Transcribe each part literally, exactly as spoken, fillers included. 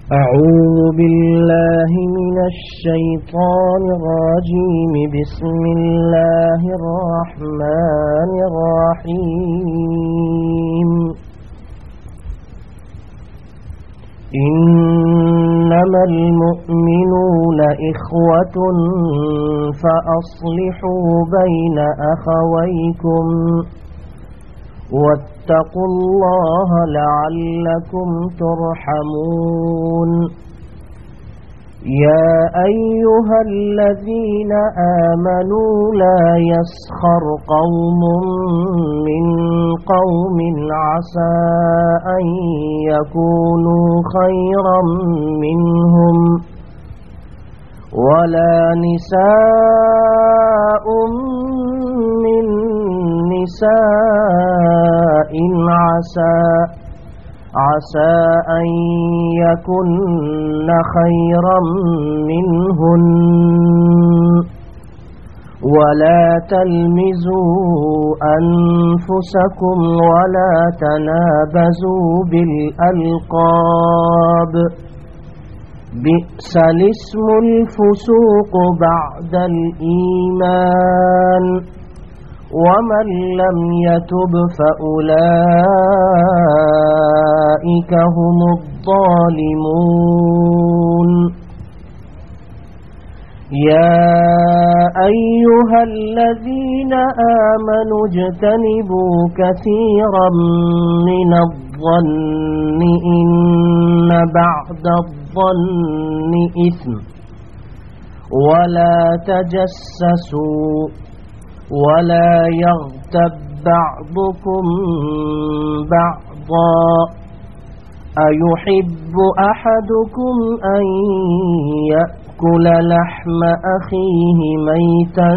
أعوذ بالله من الشيطان الرجيم بسم الله الرحمن الرحيم إنما المؤمنون إخوة فأصلحوا بين أخويكم واتقوا الله لعلكم ترحمون يا أيها الذين آمنوا لا يسخر قوم من قوم عسى أن يكونوا خيرا منهم ولا نساء من نساء عسى عسى أن يكن خيرا منهن ولا تلمزوا أنفسكم ولا تنابزوا بالألقاب بئس الاسم الفسوق بعد الإيمان ومن لم يتب فأولئك هم الظالمون يا أيها الذين آمنوا اجتنبوا كثيرا من الظن إن بعد الظن إثم ولا تجسسوا ولا يغتب بعضكم بعضا أيحب أحدكم أن يأكل لحم أخيه ميتا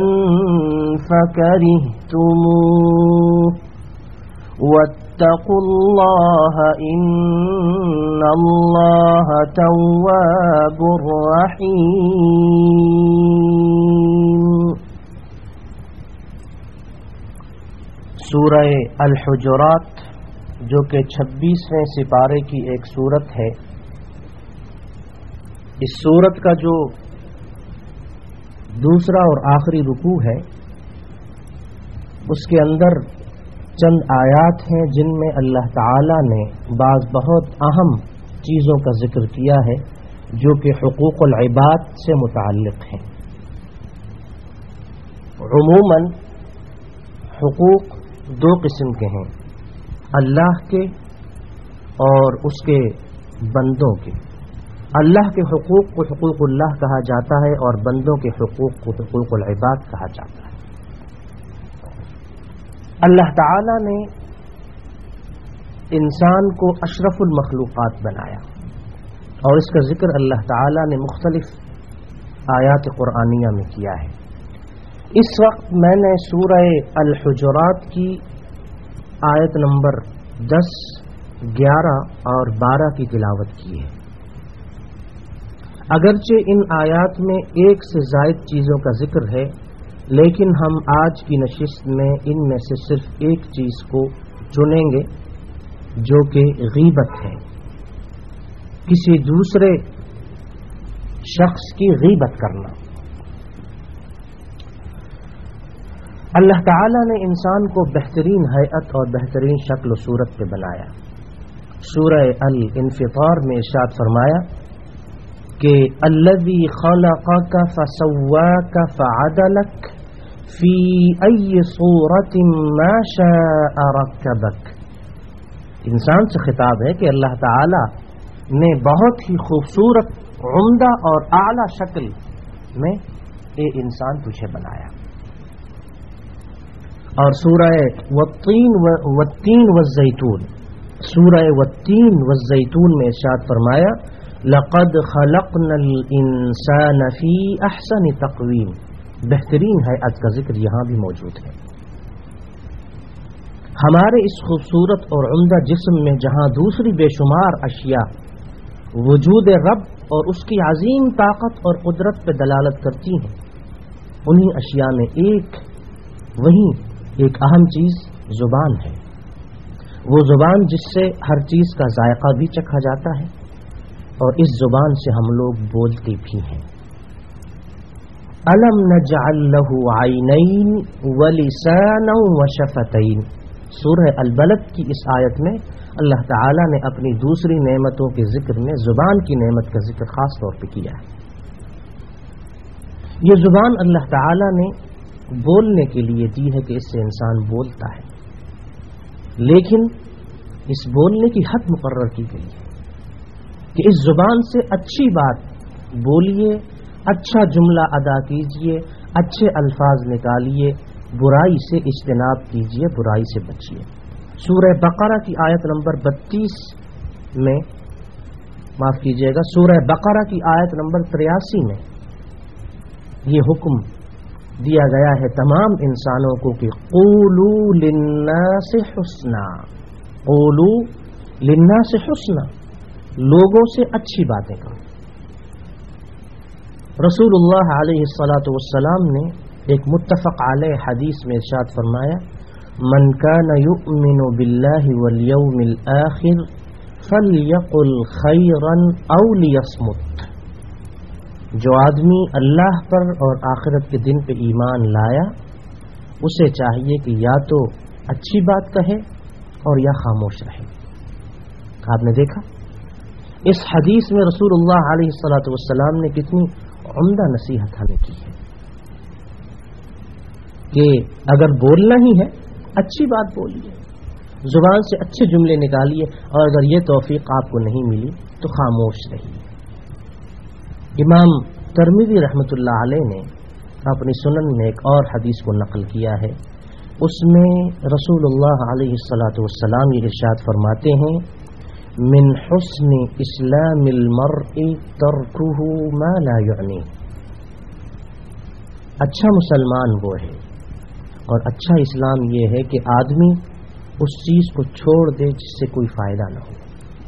فكرهتموه واتقوا الله إن الله تواب رحيم. سورہ الحجرات جو کہ چھبیسویں سپارے کی ایک سورت ہے، اس سورت کا جو دوسرا اور آخری رکوع ہے اس کے اندر چند آیات ہیں جن میں اللہ تعالی نے بعض بہت اہم چیزوں کا ذکر کیا ہے جو کہ حقوق العباد سے متعلق ہیں. عموماً حقوق دو قسم کے ہیں، اللہ کے اور اس کے بندوں کے. اللہ کے حقوق کو حقوق اللہ کہا جاتا ہے اور بندوں کے حقوق کو حقوق العباد کہا جاتا ہے. اللہ تعالی نے انسان کو اشرف المخلوقات بنایا اور اس کا ذکر اللہ تعالی نے مختلف آیات قرآنیہ میں کیا ہے. اس وقت میں نے سورہ الحجرات کی آیت نمبر دس، گیارہ اور بارہ کی تلاوت کی ہے. اگرچہ ان آیات میں ایک سے زائد چیزوں کا ذکر ہے، لیکن ہم آج کی نشست میں ان میں سے صرف ایک چیز کو چنیں گے جو کہ غیبت ہے، کسی دوسرے شخص کی غیبت کرنا. اللہ تعالی نے انسان کو بہترین ہیئت اور بہترین شکل و صورت پہ بنایا. سورہ الانفطار میں ارشاد فرمایا کہ الذی خلقک فسواک فعدلک فی ای صورت ما شاء رکبک. انسان سے خطاب ہے کہ اللہ تعالی نے بہت ہی خوبصورت، عمدہ اور اعلی شکل میں اے انسان تجھے بنایا. اور سورہ والتین والتین والزیتون سورہ والتین والزیتون میں ارشاد فرمایا لقد خلقنا الانسان فی احسن تقویم. بہترین ہیئت کا ذکر یہاں بھی موجود ہے. ہمارے اس خوبصورت اور عمدہ جسم میں جہاں دوسری بے شمار اشیاء وجود رب اور اس کی عظیم طاقت اور قدرت پہ دلالت کرتی ہیں، انہی اشیاء میں ایک وہی ایک اہم چیز زبان ہے. وہ زبان جس سے ہر چیز کا ذائقہ بھی چکھا جاتا ہے، اور اس زبان سے ہم لوگ بولتے بھی ہیں. الم نجعل له عینین ولسانا وشفتین. سورہ البلد کی اس آیت میں اللہ تعالی نے اپنی دوسری نعمتوں کے ذکر میں زبان کی نعمت کا ذکر خاص طور پہ کیا ہے. یہ زبان اللہ تعالی نے بولنے کے لیے دی ہے کہ اس سے انسان بولتا ہے، لیکن اس بولنے کی حد مقرر کی گئی ہے کہ اس زبان سے اچھی بات بولیے، اچھا جملہ ادا کیجئے، اچھے الفاظ نکالیے، برائی سے اجتناب کیجئے، برائی سے بچیے. سورہ بقرہ کی آیت نمبر بتیس میں معاف کیجئے گا سورہ بقرہ کی آیت نمبر تریاسی میں یہ حکم دیا گیا ہے تمام انسانوں کو کہ قولوا للناس حسنا، قولوا للناس حسنا، لوگوں سے اچھی باتیں کرو. رسول اللہ علیہ الصلاۃ والسلام نے ایک متفق علیہ حدیث میں ارشاد فرمایا من کان یؤمن باللہ والیوم الآخر فلیقل خیرا او لیصمت. جو آدمی اللہ پر اور آخرت کے دن پہ ایمان لایا اسے چاہیے کہ یا تو اچھی بات کہے اور یا خاموش رہے. آپ نے دیکھا اس حدیث میں رسول اللہ علیہ الصلاۃ والسلام نے کتنی عمدہ نصیحت ہمیں کی ہے کہ اگر بولنا ہی ہے اچھی بات بولیے، زبان سے اچھے جملے نکالیے، اور اگر یہ توفیق آپ کو نہیں ملی تو خاموش رہیے. امام ترمذی رحمۃ اللہ علیہ نے اپنی سنن میں ایک اور حدیث کو نقل کیا ہے. اس میں رسول اللہ علیہ الصلاۃ والسلام یہ ارشاد فرماتے ہیں من حسن اسلام المرء ترکہ ما لا یعنی. اچھا مسلمان وہ ہے اور اچھا اسلام یہ ہے کہ آدمی اس چیز کو چھوڑ دے جس سے کوئی فائدہ نہ ہو.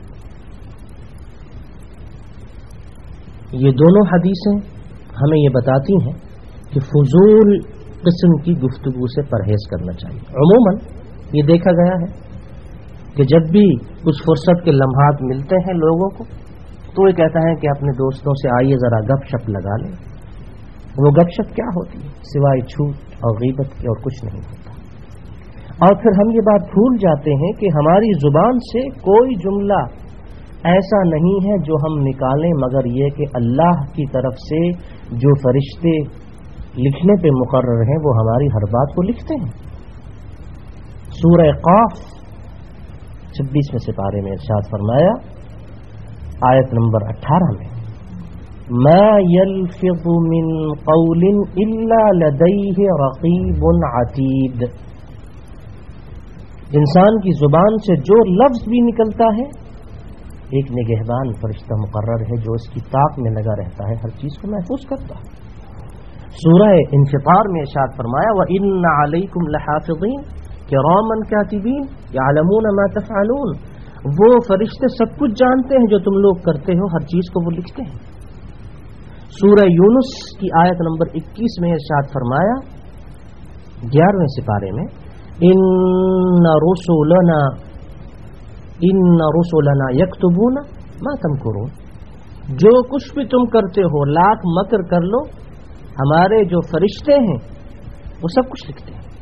یہ دونوں حدیثیں ہمیں یہ بتاتی ہیں کہ فضول قسم کی گفتگو سے پرہیز کرنا چاہیے. عموماً یہ دیکھا گیا ہے کہ جب بھی کچھ فرصت کے لمحات ملتے ہیں لوگوں کو تو یہ کہتا ہے کہ اپنے دوستوں سے آئیے ذرا گپ شپ لگا لیں. وہ گپ شپ کیا ہوتی ہے سوائے جھوٹ اور غیبت کے اور کچھ نہیں ہوتا. اور پھر ہم یہ بات بھول جاتے ہیں کہ ہماری زبان سے کوئی جملہ ایسا نہیں ہے جو ہم نکالیں مگر یہ کہ اللہ کی طرف سے جو فرشتے لکھنے پہ مقرر ہیں وہ ہماری ہر بات کو لکھتے ہیں. سورہ قاف چھبیسویں سپارے میں ارشاد فرمایا آیت نمبر اٹھارہ میں ما يلفظ من قول الا لديه رقیب عتید. انسان کی زبان سے جو لفظ بھی نکلتا ہے ایک نگہبان فرشتہ مقرر ہے جو اس کی طاق میں لگا رہتا ہے، ہر چیز کو محفوظ کرتا ہے. سورہ انفطار میں ارشاد فرمایا وَإِنَّ عَلَيْكُمْ لَحَافِظِينَ كِرَامًا كَاتِبِينَ يَعْلَمُونَ مَا تَفْعَلُونَ. وہ فرشتے سب کچھ جانتے ہیں جو تم لوگ کرتے ہو، ہر چیز کو وہ لکھتے ہیں. سورہ یونس کی آیت نمبر اکیس میں ارشاد فرمایا گیارہویں سپارے میں ان رسولنا ان رسولنا یکتبون ما تمکرون. جو کچھ بھی تم کرتے ہو لاکھ مکر کر لو ہمارے جو فرشتے ہیں وہ سب کچھ لکھتے ہیں.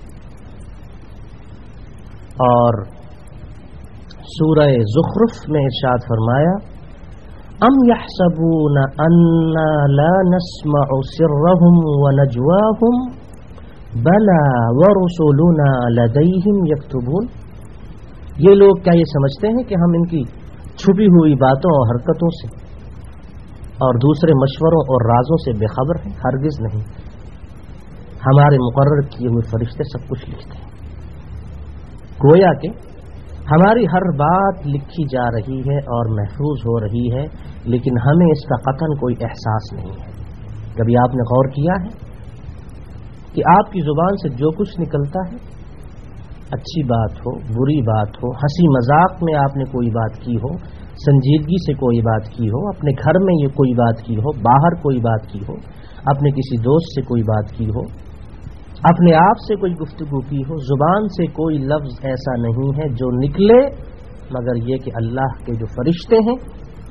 اور سورہ زخرف میں ارشاد فرمایا ام یحسبون انا لا نسمع سرهم ونجواهم بلا ورسلنا لديهم یکتبون. یہ لوگ کیا یہ سمجھتے ہیں کہ ہم ان کی چھپی ہوئی باتوں اور حرکتوں سے اور دوسرے مشوروں اور رازوں سے بے خبر ہیں؟ ہرگز نہیں. ہمارے مقرر کیے ہوئے فرشتے سب کچھ لکھتے ہیں. گویا کہ ہماری ہر بات لکھی جا رہی ہے اور محفوظ ہو رہی ہے، لیکن ہمیں اس کا قطعاً کوئی احساس نہیں ہے. کبھی آپ نے غور کیا ہے کہ آپ کی زبان سے جو کچھ نکلتا ہے، اچھی بات ہو بری بات ہو، ہنسی مذاق میں آپ نے کوئی بات کی ہو، سنجیدگی سے کوئی بات کی ہو، اپنے گھر میں یہ کوئی بات کی ہو، باہر کوئی بات کی ہو، اپنے کسی دوست سے کوئی بات کی ہو، اپنے آپ سے کوئی گفتگو کی ہو، زبان سے کوئی لفظ ایسا نہیں ہے جو نکلے مگر یہ کہ اللہ کے جو فرشتے ہیں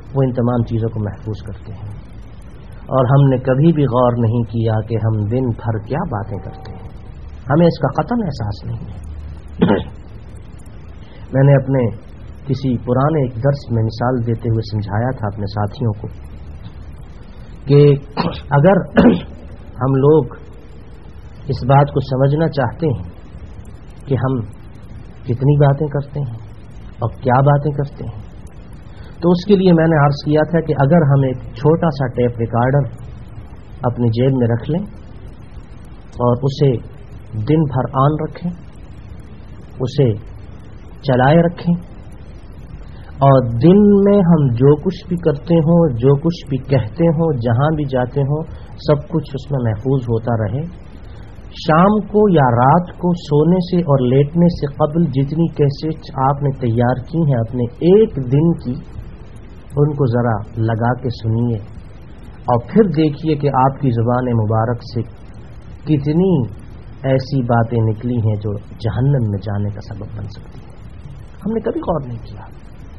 وہ ان تمام چیزوں کو محفوظ کرتے ہیں. اور ہم نے کبھی بھی غور نہیں کیا کہ ہم دن بھر کیا باتیں کرتے ہیں، ہمیں اس کا قطعاً احساس نہیں ہے. میں نے اپنے کسی پرانے ایک درس میں مثال دیتے ہوئے سمجھایا تھا اپنے ساتھیوں کو کہ اگر ہم لوگ اس بات کو سمجھنا چاہتے ہیں کہ ہم کتنی باتیں کرتے ہیں اور کیا باتیں کرتے ہیں، تو اس کے لیے میں نے عرض کیا تھا کہ اگر ہم ایک چھوٹا سا ٹیپ ریکارڈر اپنی جیب میں رکھ لیں اور اسے دن بھر آن رکھیں، اسے چلائے رکھیں، اور دن میں ہم جو کچھ بھی کرتے ہوں، جو کچھ بھی کہتے ہوں، جہاں بھی جاتے ہوں، سب کچھ اس میں محفوظ ہوتا رہے. شام کو یا رات کو سونے سے اور لیٹنے سے قبل جتنی کیسٹ آپ نے تیار کی ہیں اپنے ایک دن کی، ان کو ذرا لگا کے سنیے اور پھر دیکھیے کہ آپ کی زبان مبارک سے کتنی ایسی باتیں نکلی ہیں جو جہنم میں جانے کا سبب بن سکتی ہیں. ہم نے کبھی غور نہیں کیا.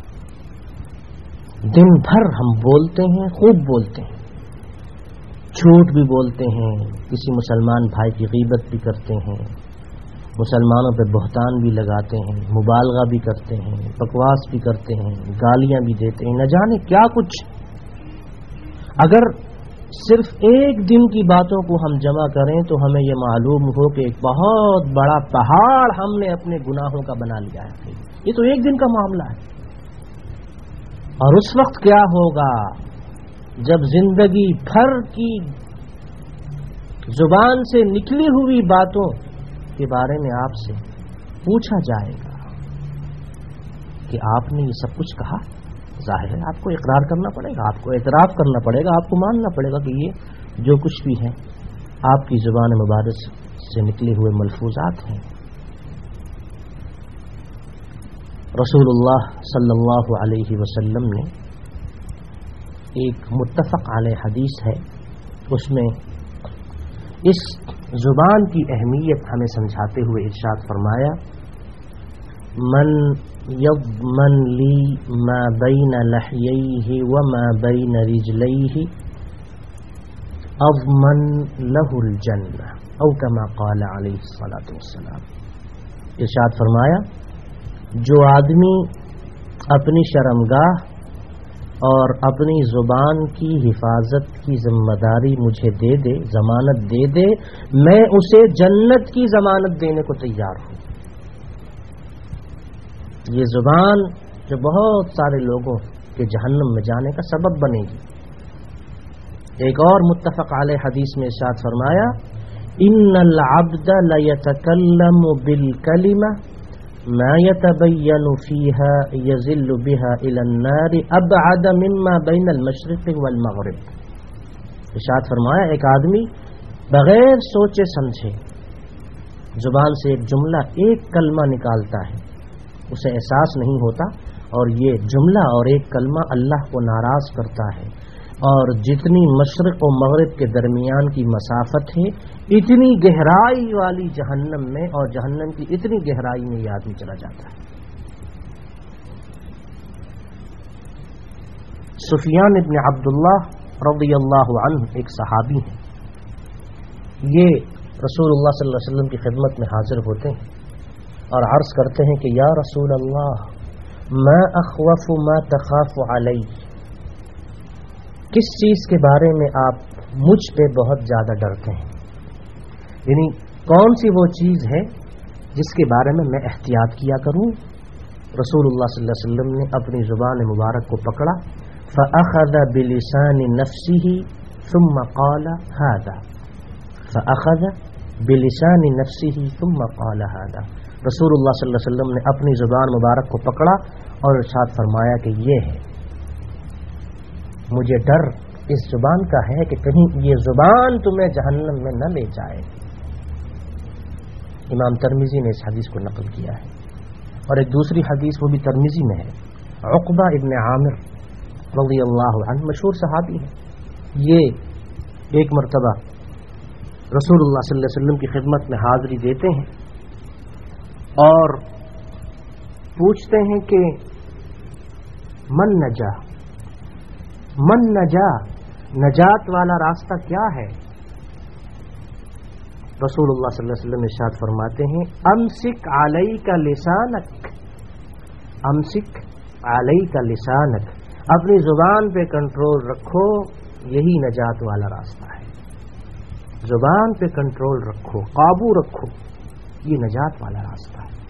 دن بھر ہم بولتے ہیں، خوب بولتے ہیں، جھوٹ بھی بولتے ہیں، کسی مسلمان بھائی کی غیبت بھی کرتے ہیں، مسلمانوں پہ بہتان بھی لگاتے ہیں، مبالغہ بھی کرتے ہیں، بکواس بھی کرتے ہیں، گالیاں بھی دیتے ہیں، نہ جانے کیا کچھ. اگر صرف ایک دن کی باتوں کو ہم جمع کریں تو ہمیں یہ معلوم ہو کہ ایک بہت بڑا پہاڑ ہم نے اپنے گناہوں کا بنا لیا ہے. یہ تو ایک دن کا معاملہ ہے. اور اس وقت کیا ہوگا جب زندگی بھر کی زبان سے نکلی ہوئی باتوں کے بارے میں آپ سے پوچھا جائے گا کہ آپ نے یہ سب کچھ کہا. ظاہر ہے آپ کو اقرار کرنا پڑے گا، آپ کو اعتراف کرنا پڑے گا، آپ کو ماننا پڑے گا کہ یہ جو کچھ بھی ہے آپ کی زبان مبارک سے نکلے ہوئے ملفوظات ہیں. رسول اللہ صلی اللہ علیہ وسلم نے ایک متفق علیہ حدیث ہے، اس میں اس زبان کی اہمیت ہمیں سمجھاتے ہوئے ارشاد فرمایا: من یضمن لی ما بین لحییہ وما بین رجلیہ اضمن لہ الجنہ او کما قال علیہ الصلاۃ والسلام. ارشاد فرمایا جو آدمی اپنی شرمگاہ اور اپنی زبان کی حفاظت کی ذمہ داری مجھے دے دے، ضمانت دے دے، میں اسے جنت کی ضمانت دینے کو تیار ہوں. یہ زبان جو بہت سارے لوگوں کے جہنم میں جانے کا سبب بنے گی. ایک اور متفق علیہ حدیث میں ارشاد فرمایا: ان العبد لیتکلم بالکلمہ ما يتبين فيها يزل بها الى النار ابعد مما بين المشرق والمغرب. ارشاد فرمایا ایک آدمی بغیر سوچے سمجھے زبان سے ایک جملہ، ایک کلمہ نکالتا ہے، اسے احساس نہیں ہوتا، اور یہ جملہ اور ایک کلمہ اللہ کو ناراض کرتا ہے، اور جتنی مشرق و مغرب کے درمیان کی مسافت ہے اتنی گہرائی والی جہنم میں، اور جہنم کی اتنی گہرائی میں یہ آدمی چلا جاتا ہے. سفیان ابن عبداللہ رضی اللہ عنہ ایک صحابی ہیں. یہ رسول اللہ صلی اللہ علیہ وسلم کی خدمت میں حاضر ہوتے ہیں اور عرض کرتے ہیں کہ یا رسول اللہ ما اخوف ما تخاف علی، کس چیز کے بارے میں آپ مجھ پہ بہت زیادہ ڈرتے ہیں، یعنی کون سی وہ چیز ہے جس کے بارے میں میں احتیاط کیا کروں. رسول اللہ صلی اللہ علیہ وسلم نے اپنی زبان مبارک کو پکڑا، فأخذ بلسان نفسه ثم قال هذا، فأخذ بلسان نفسه ثم قال هذا. رسول اللہ صلی اللہ علیہ وسلم نے اپنی زبان مبارک کو پکڑا اور ارشاد فرمایا کہ یہ ہے، مجھے ڈر اس زبان کا ہے کہ کہیں یہ زبان تمہیں جہنم میں نہ لے جائے. امام ترمذی نے اس حدیث کو نقل کیا ہے. اور ایک دوسری حدیث وہ بھی ترمذی میں ہے، عقبہ ابن عامر رضی اللہ عنہ مشہور صحابی ہے. یہ ایک مرتبہ رسول اللہ صلی اللہ علیہ وسلم کی خدمت میں حاضری دیتے ہیں اور پوچھتے ہیں کہ من نجا، من نجا، نجات والا راستہ کیا ہے؟ رسول اللہ صلی اللہ علیہ وسلم ارشاد فرماتے ہیں امسک علیک لسانک، امسک علیک لسانک، اپنی زبان پہ کنٹرول رکھو، یہی نجات والا راستہ ہے۔ زبان پہ کنٹرول رکھو، قابو رکھو، یہ نجات والا راستہ ہے۔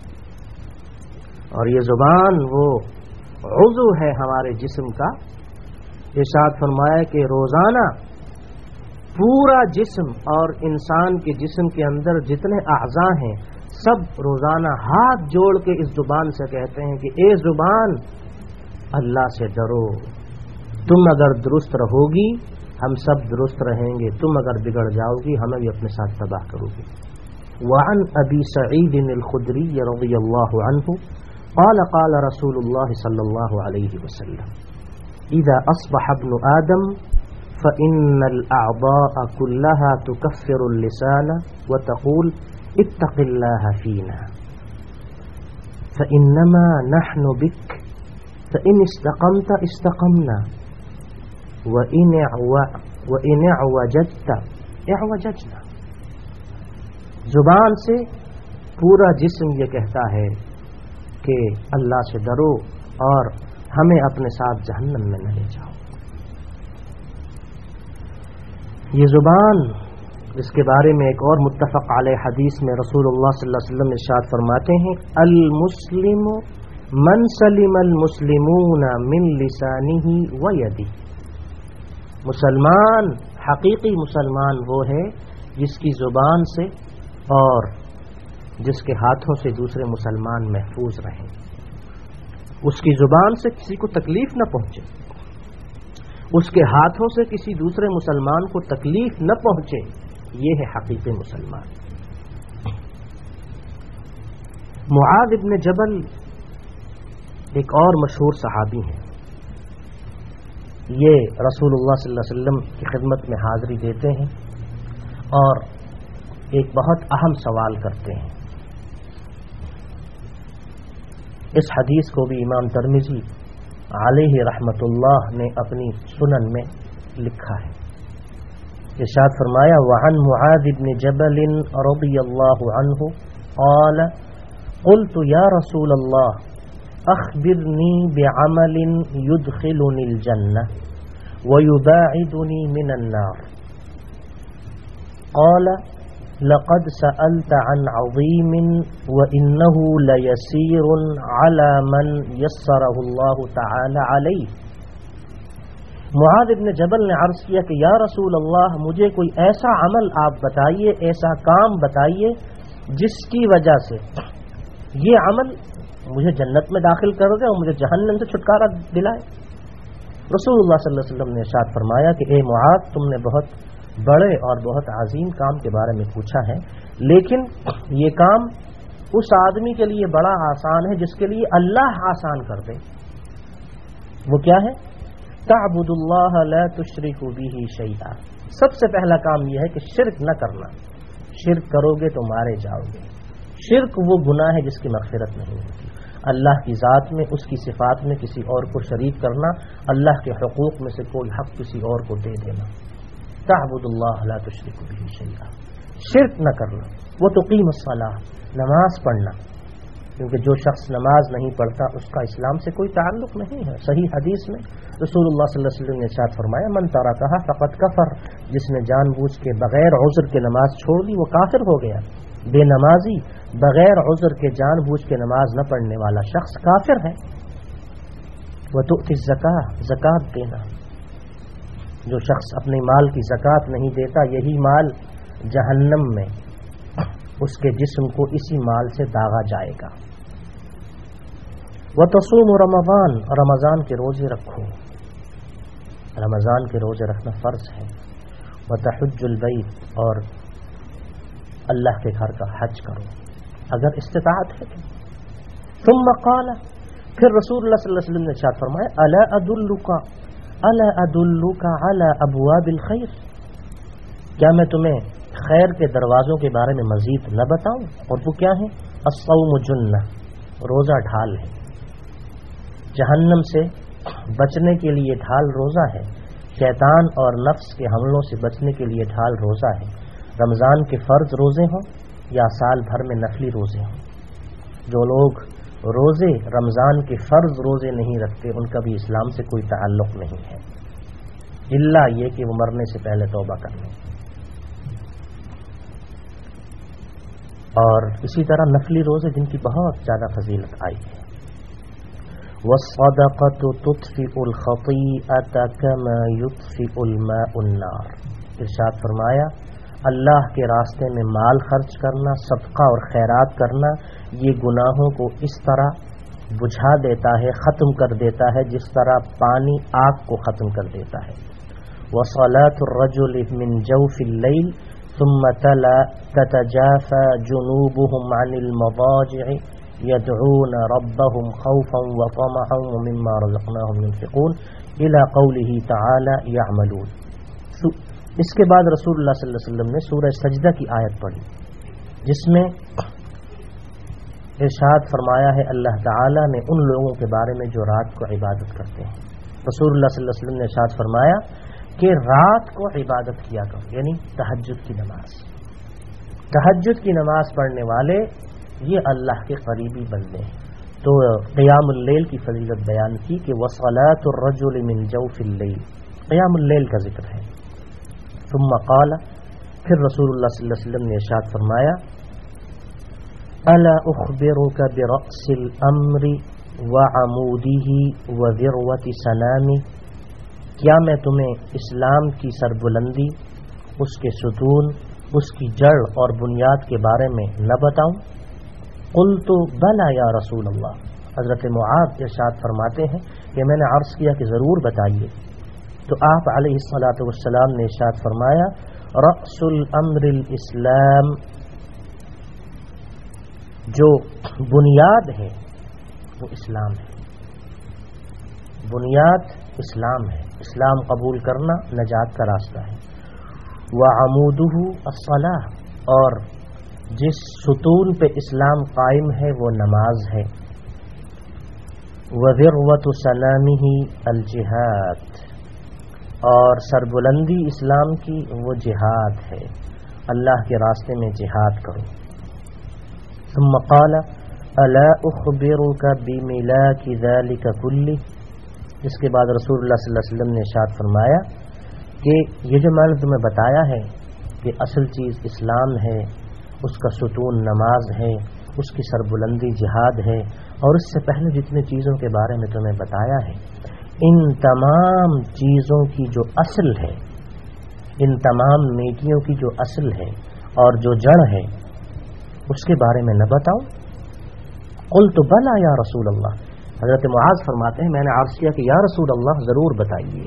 اور یہ زبان وہ عضو ہے ہمارے جسم کا، ارشاد فرمایا کہ روزانہ پورا جسم اور انسان کے جسم کے اندر جتنے اعضاء ہیں سب روزانہ ہاتھ جوڑ کے اس زبان سے کہتے ہیں کہ اے زبان اللہ سے ڈرو، تم اگر درست رہو گی ہم سب درست رہیں گے، تم اگر بگڑ جاؤ گی ہمیں بھی اپنے ساتھ تباہ کرو گی۔ وعن ابی سعید الخدری رضی اللہ عنہ قال قال رسول اللہ صلی اللہ علیہ وسلم اذا اصبح ابن آدم فإن الأعضاء كلها تكفر اللسان وتقول اتق الله فينا فإنما نحن بك فإن استقمت استقمنا وإن اعوججت اعوججنا۔ زبان سے پورا جسم یہ کہتا ہے کہ اللہ سے ڈرو اور ہمیں اپنے ساتھ جہنم میں نہ لے جاؤ۔ یہ زبان، اس کے بارے میں ایک اور متفق علیہ حدیث میں رسول اللہ صلی اللہ علیہ وسلم ارشاد فرماتے ہیں المسلم من سلم المسلمون من لسانه ویدہ، مسلمان، حقیقی مسلمان وہ ہے جس کی زبان سے اور جس کے ہاتھوں سے دوسرے مسلمان محفوظ رہیں، اس کی زبان سے کسی کو تکلیف نہ پہنچے، اس کے ہاتھوں سے کسی دوسرے مسلمان کو تکلیف نہ پہنچے، یہ ہے حقیقی مسلمان۔ معاذ ابن جبل ایک اور مشہور صحابی ہیں، یہ رسول اللہ صلی اللہ علیہ وسلم کی خدمت میں حاضری دیتے ہیں اور ایک بہت اہم سوال کرتے ہیں۔ اس حدیث کو بھی امام ترمذی علیہ رحمت اللہ نے اپنی سنن میں لکھا ہے۔ ارشاد فرمایا وعن معاذ بن جبل رضی اللہ عنہ قال قلت یا رسول اللہ اخبرنی بعمل يدخلنی الجنہ ويباعدنی من النار قال لقد سألت عن عظیم وإنه ليسير على من يسره الله تعالى علیہ۔ معاذ ابن جبل نے عرض کیا کہ یا رسول اللہ مجھے کوئی ایسا عمل آپ بتائیے، ایسا کام بتائیے جس کی وجہ سے یہ عمل مجھے جنت میں داخل کر دے اور مجھے جہنم سے چھٹکارا دلائے۔ رسول اللہ صلی اللہ علیہ وسلم نے ارشاد فرمایا کہ اے معاذ تم نے بہت بڑے اور بہت عظیم کام کے بارے میں پوچھا ہے، لیکن یہ کام اس آدمی کے لیے بڑا آسان ہے جس کے لیے اللہ آسان کر دے۔ وہ کیا ہے؟ تعبد اللہ لا تشرک به شیئا۔ سب سے پہلا کام یہ ہے کہ شرک نہ کرنا، شرک کرو گے تو مارے جاؤ گے۔ شرک وہ گناہ ہے جس کی مغفرت نہیں ہوتی۔ اللہ کی ذات میں، اس کی صفات میں کسی اور کو شریک کرنا، اللہ کے حقوق میں سے کوئی حق کسی اور کو دے دینا۔ تعبد اللہ لا تشرک به شیئا، شرک نہ کرنا۔ وہ تقیم الصلاۃ، نماز پڑھنا، کیونکہ جو شخص نماز نہیں پڑھتا اس کا اسلام سے کوئی تعلق نہیں ہے۔ صحیح حدیث میں رسول اللہ صلی اللہ علیہ وسلم نے ارشاد فرمایا من ترکھا فقد کفر، جس نے جان بوجھ کے بغیر عذر کے نماز چھوڑ دی وہ کافر ہو گیا۔ بے نمازی، بغیر عذر کے جان بوجھ کے نماز نہ پڑھنے والا شخص کافر ہے۔ وتؤتی الزکاۃ، زکوٰۃ دینا، جو شخص اپنے مال کی زکوٰۃ نہیں دیتا یہی مال جہنم میں اس کے جسم کو اسی مال سے داغا جائے گا۔ وتصوم رمضان، رمضان کے روزے رکھو، رمضان کے روزے رکھنا فرض ہے۔ وتحج البیت، اور اللہ کے گھر کا حج کرو اگر استطاعت ہے۔ ثم قال، پھر رسول اللہ صلی اللہ علیہ وسلم نے ارشاد فرمایا الا ادلک الا ادلک علی ابواب الخیر، کیا میں تمہیں خیر کے دروازوں کے بارے میں مزید نہ بتاؤں؟ اور وہ کیا ہیں؟ الصوم جنہ، روزہ ڈھال ہے، جہنم سے بچنے کے لیے ڈھال روزہ ہے، شیطان اور نفس کے حملوں سے بچنے کے لیے ڈھال روزہ ہے، رمضان کے فرض روزے ہوں یا سال بھر میں نفلی روزے ہوں۔ جو لوگ روزے رمضان کے فرض روزے نہیں رکھتے ان کا بھی اسلام سے کوئی تعلق نہیں ہے، الا یہ کہ وہ مرنے سے پہلے توبہ کر لیں۔ اور اسی طرح نفلی روزے جن کی بہت زیادہ فضیلت آئی ہے۔ وَالصَّدَقَةُ تُطْفِئُ الْخَطِيئَةَ كَمَا يُطْفِئُ الْمَاءُ النَّارَ، ارشاد فرمایا اللہ کے راستے میں مال خرچ کرنا، صدقہ اور خیرات کرنا یہ گناہوں کو اس طرح بجھا دیتا ہے، ختم کر دیتا ہے جس طرح پانی آگ کو ختم کر دیتا ہے۔ وَصَلَاةُ الرَّجُلِ مِنْ جَوْفِ اللَّيْلِ ثُمَّ تَلَا تَتَجَافَى جُنُوبُهُمْ عَنِ الْمَضَاجِعِ يَدْعُونَ رَبَّهُمْ خَوْفًا وَطَمَعًا وَمِمَّا رَزَقْنَاهُمْ يُنْفِقُونَ إِلَى قَوْلِهِ تَعَالَى يَعْمَلُونَ۔ اس کے بعد رسول اللہ صلی اللہ علیہ وسلم نے سورہ سجدہ کی آیت پڑھی جس میں ارشاد فرمایا ہے اللہ تعالی نے ان لوگوں کے بارے میں جو رات کو عبادت کرتے ہیں۔ رسول اللہ صلی اللہ علیہ وسلم نے ارشاد فرمایا کہ رات کو عبادت کیا کرو، یعنی تہجد کی نماز۔ تہجد کی نماز پڑھنے والے یہ اللہ کے قریبی بندے ہیں۔ تو قیام اللیل کی فضیلت بیان کی کہ وَصَلَاةُ الرَّجُلِ مِنْ جَوْفِ اللَّيْلِ، قیام اللیل کا ذکر ہے۔ ثم قال، پھر رسول اللہ صلی اللہ علیہ وسلم نے ارشاد فرمایا الا اخبرك برأس الامر وعموده وذروة سنامه، کیا میں تمہیں اسلام کی سربلندی، اس کے ستون، اس کی جڑ اور بنیاد کے بارے میں نہ بتاؤں؟ قلت بلا یا رسول اللہ، حضرت معاذ ارشاد فرماتے ہیں کہ میں نے عرض کیا کہ ضرور بتائیے۔ تو آپ علیہ الصلاۃ والسلام نے ارشاد فرمایا رأس الامر الاسلام، جو بنیاد ہے وہ اسلام ہے، بنیاد اسلام ہے، اسلام قبول کرنا نجات کا راستہ ہے۔ وعمودہ الصلاۃ، اور جس ستون پہ اسلام قائم ہے وہ نماز ہے۔ وذروۃ سنامہ الجہاد، اور سربلندی اسلام کی وہ جہاد ہے، اللہ کے راستے میں جہاد کرو۔ ثم قال الا اخبرك بملاک ذلك كله، اس کے بعد رسول اللہ صلی اللہ علیہ وسلم نے ارشاد فرمایا کہ یہ جو میں نے تمہیں بتایا ہے کہ اصل چیز اسلام ہے، اس کا ستون نماز ہے، اس کی سربلندی جہاد ہے، اور اس سے پہلے جتنی چیزوں کے بارے میں تمہیں بتایا ہے، ان تمام چیزوں کی جو اصل ہے، ان تمام نیکیوں کی جو اصل ہے اور جو جڑ ہے اس کے بارے میں نہ بتاؤں؟ قلت بلا یا رسول اللہ، حضرت معاذ فرماتے ہیں میں نے عرض کیا کہ یا رسول اللہ ضرور بتائیے۔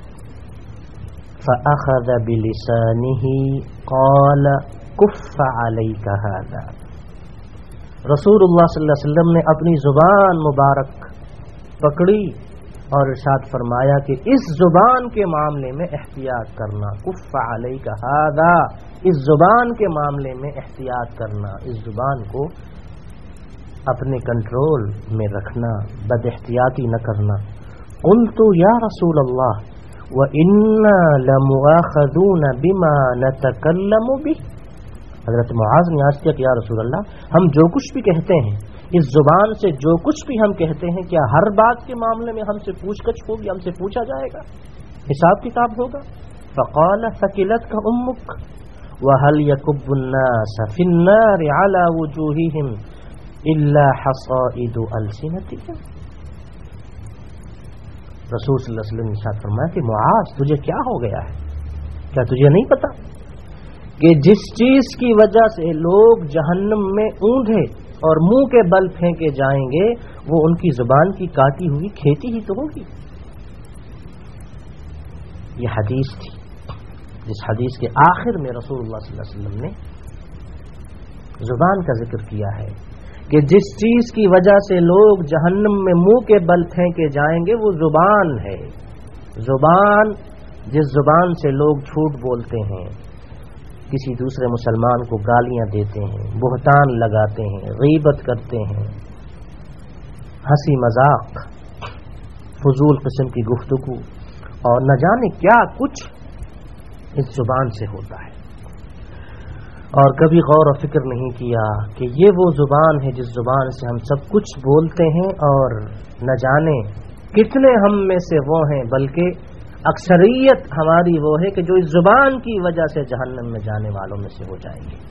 فأخذ بلسانه قال کف علیک ھذا، رسول اللہ صلی اللہ علیہ وسلم نے اپنی زبان مبارک پکڑی اور ارشاد فرمایا کہ اس زبان کے معاملے میں احتیاط کرنا، کف علیک ھذا، اس زبان کے معاملے میں احتیاط کرنا، اس زبان کو اپنے کنٹرول میں رکھنا، بد احتیاطی نہ کرنا۔ قلت یا رسول اللہ وَإِنَّا لَمُؤَاخَذُونَ بِمَا نَتَكَلَّمُ بِهِ، حضرت معاذ نے عرض کیا کہ یا رسول اللہ ہم جو کچھ بھی کہتے ہیں، اس زبان سے جو کچھ بھی ہم کہتے ہیں، کیا ہر بات کے معاملے میں ہم سے پوچھ گچھ ہوگی، ہم سے پوچھا جائے گا، حساب کتاب ہوگا؟ فقال ثقلتك امك وهل يكب الناس في النار على وجوههم الا حصائد السنتهم، رسول صلی اللہ علیہ وسلم نے ارشاد فرمایا کہ معاذ تجھے کیا ہو گیا ہے، کیا تجھے نہیں پتا کہ جس چیز کی وجہ سے لوگ جہنم میں اونڈے اور منہ کے بل پھینکے جائیں گے وہ ان کی زبان کی کاٹی ہوئی کھیتی ہی تو ہوگی۔ یہ حدیث تھی جس حدیث کے آخر میں رسول اللہ صلی اللہ علیہ وسلم نے زبان کا ذکر کیا ہے کہ جس چیز کی وجہ سے لوگ جہنم میں منہ کے بل پھینکے جائیں گے وہ زبان ہے۔ زبان، جس زبان سے لوگ جھوٹ بولتے ہیں، کسی دوسرے مسلمان کو گالیاں دیتے ہیں، بہتان لگاتے ہیں، غیبت کرتے ہیں، ہنسی مذاق، فضول قسم کی گفتگو اور نہ جانے کیا کچھ اس زبان سے ہوتا ہے، اور کبھی غور و فکر نہیں کیا کہ یہ وہ زبان ہے جس زبان سے ہم سب کچھ بولتے ہیں، اور نہ جانے کتنے ہم میں سے وہ ہیں، بلکہ اکثریت ہماری وہ ہے کہ جو اس زبان کی وجہ سے جہنم میں جانے والوں میں سے ہو جائیں گے۔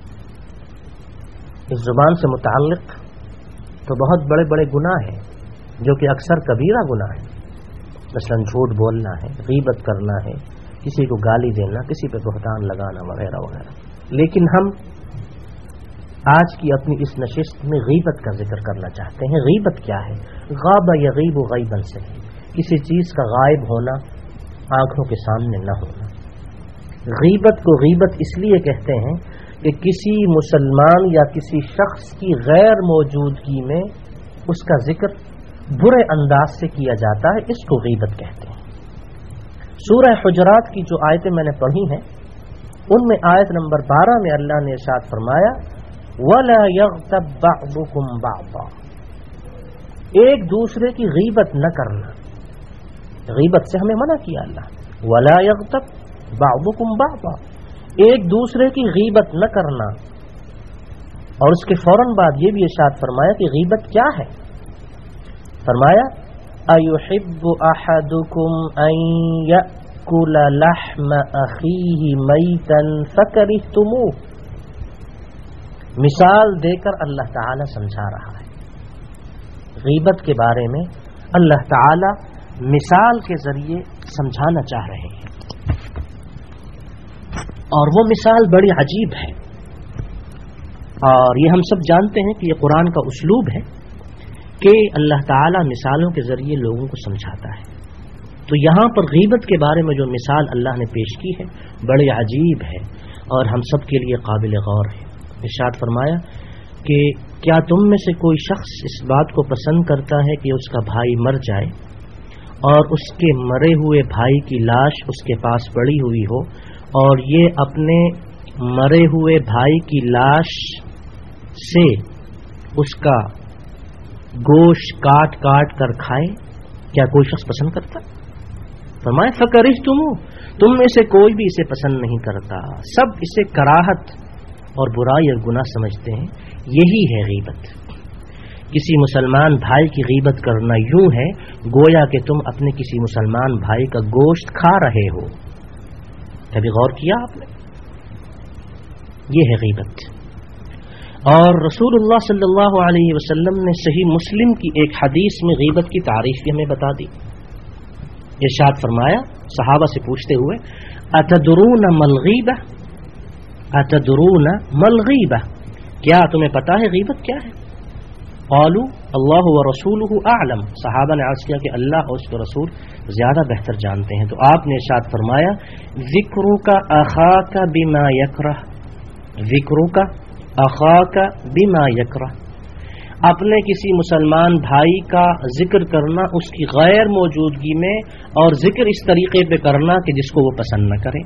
اس زبان سے متعلق تو بہت بڑے بڑے گناہ ہیں جو کہ اکثر کبیرہ گناہ ہیں، مثلا جھوٹ بولنا ہے، غیبت کرنا ہے، کسی کو گالی دینا، کسی پہ بہتان لگانا وغیرہ وغیرہ۔ لیکن ہم آج کی اپنی اس نشست میں غیبت کا ذکر کرنا چاہتے ہیں۔ غیبت کیا ہے؟ غاب یغیب غیبا سے، کسی چیز کا غائب ہونا، آنکھوں کے سامنے نہ ہونا۔ غیبت کو غیبت اس لیے کہتے ہیں کہ کسی مسلمان یا کسی شخص کی غیر موجودگی میں اس کا ذکر برے انداز سے کیا جاتا ہے، اس کو غیبت کہتے ہیں۔ سورہ حجرات کی جو آیتیں میں نے پڑھی ہیں ان میں آیت نمبر بارہ میں اللہ نے ارشاد فرمایا وَلَا يَغْتَبْ بَعْضُكُمْ بَعْضًا، ایک دوسرے کی غیبت نہ کرنا، غیبت سے ہمیں منع کیا اللہ۔ وَلَا يَغْتَبْ بَعْضُكُمْ بَعْضًا، ایک دوسرے کی غیبت نہ کرنا، اور اس کے فوراً بعد یہ بھی ارشاد فرمایا کہ غیبت کیا ہے؟ فرمایا أَيُحِبُّ أَحَدُكُمْ أَن يَأْكُلَ لَحْمَ أَخِيهِ مَيْتًا فَكَرِهْتُمُوهُ، مثال دے کر اللہ تعالی سمجھا رہا ہے۔ غیبت کے بارے میں اللہ تعالی مثال کے ذریعے سمجھانا چاہ رہے ہیں، اور وہ مثال بڑی عجیب ہے، اور یہ ہم سب جانتے ہیں کہ یہ قرآن کا اسلوب ہے کہ اللہ تعالی مثالوں کے ذریعے لوگوں کو سمجھاتا ہے۔ تو یہاں پر غیبت کے بارے میں جو مثال اللہ نے پیش کی ہے بڑی عجیب ہے اور ہم سب کے لیے قابل غور ہے۔ ارشاد فرمایا کہ کیا تم میں سے کوئی شخص اس بات کو پسند کرتا ہے کہ اس کا بھائی مر جائے اور اس کے مرے ہوئے بھائی کی لاش اس کے پاس پڑی ہوئی ہو، اور یہ اپنے مرے ہوئے بھائی کی لاش سے اس کا گوشت کاٹ کاٹ کر کھائے؟ کیا کوئی شخص پسند کرتا؟ فرمایا فَكَرِهْتُمُوهُ، تم میں سے کوئی بھی اسے پسند نہیں کرتا، سب اسے کراہت اور برائی اور گناہ سمجھتے ہیں۔ یہی ہے غیبت۔ کسی مسلمان بھائی کی غیبت کرنا یوں ہے گویا کہ تم اپنے کسی مسلمان بھائی کا گوشت کھا رہے ہو۔ کبھی غور کیا آپ نے؟ یہ ہے غیبت۔ اور رسول اللہ صلی اللہ علیہ وسلم نے صحیح مسلم کی ایک حدیث میں غیبت کی تعریف بھی ہمیں بتا دی۔ ارشاد فرمایا صحابہ سے پوچھتے ہوئے اتدرون مل غیبہ، اتدرون مل غیبہ، کیا تمہیں پتا ہے غیبت کیا ہے؟ قالوا اللہ ورسولہ اعلم، صحابہ نے عرض کیا کہ اللہ اور اس کے رسول زیادہ بہتر جانتے ہیں۔ تو آپ نے ارشاد فرمایا ذکرک اخاک بما یکرہ، ذکرک اخاک بما یکرہ، اپنے کسی مسلمان بھائی کا ذکر کرنا اس کی غیر موجودگی میں، اور ذکر اس طریقے پہ کرنا کہ جس کو وہ پسند نہ کرے۔